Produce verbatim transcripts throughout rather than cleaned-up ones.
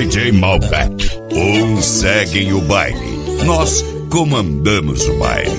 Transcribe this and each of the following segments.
D J Malbec. Uns seguem o baile, nós comandamos o baile.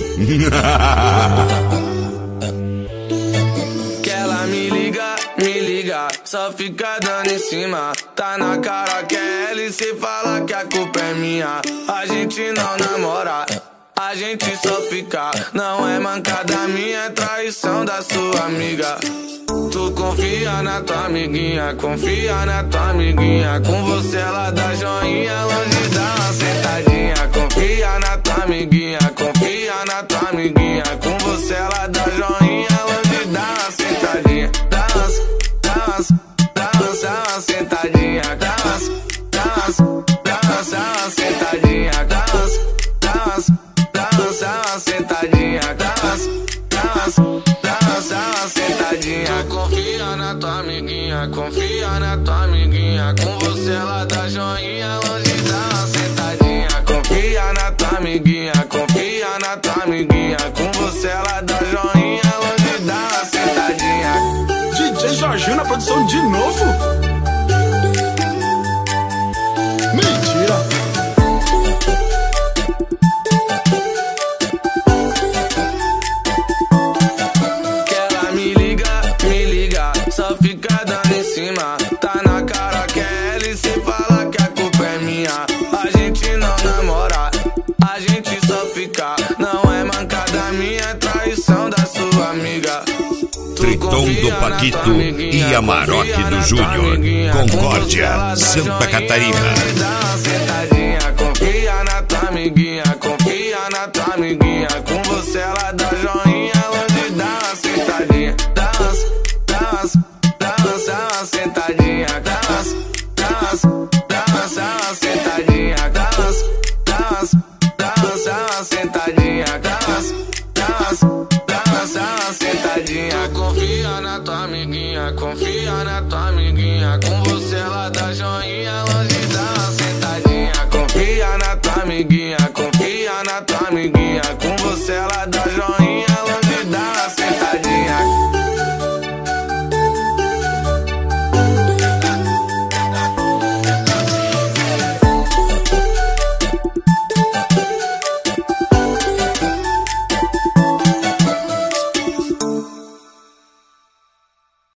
Que ela me liga, me liga, só fica dando em cima. Tá na cara que é ela e cê fala que a culpa é minha. A gente não namora, a gente só fica. Não é mancada minha, é traição da sua amiga. Tu confia na tua amiguinha, confia na tua amiguinha. Com você ela dá joinha, longe dá uma sentadinha. Confia na tua amiguinha, confia na tua amiguinha. Com você ela dá joinha, longe dá uma sentadinha. Dá umas, dá umas, dá umas, dá uma sentadinha. Dá umas, dá umas, dá umas, dá uma sentadinha. Dá umas, dá umas, dá umas, dá uma sentadinha. Dá umas, dá umas, dá umas, dá uma sentadinha. Confia na tua amiguinha, confia na tua amiguinha. Com você ela dá joinha, longe dá uma sentadinha. Confia na tua amiguinha, confia na tua amiguinha. Com você ela dá joinha, longe dá uma sentadinha. D J Jorginho na produção de novo? Mentira! Só fica dando em cima. Tá na cara que é ela e cê fala que a culpa é minha. A gente não namora, a gente só fica. Não é mancada minha, é traição da sua amiga. Triton do Paquito e Amarok do Júnior, Concórdia, Santa Catarina. Confia na tua amiguinha, confia na tua amiguinha. Com você ela dá joinha, longe dá uma sentadinha. Dá umas, dá umas, dá umas, dá uma sentadinha. Dá umas, dá umas, dá umas, dá uma sentadinha. Dá umas, dá umas, dá umas, dá uma sentadinha. Dá umas, dá umas, dá umas, dá uma sentadinha. Confia na tua amiguinha, confia na tua amiguinha. Com você ela dá joinha, longe dá uma sentadinha. Confia na tua amiguinha,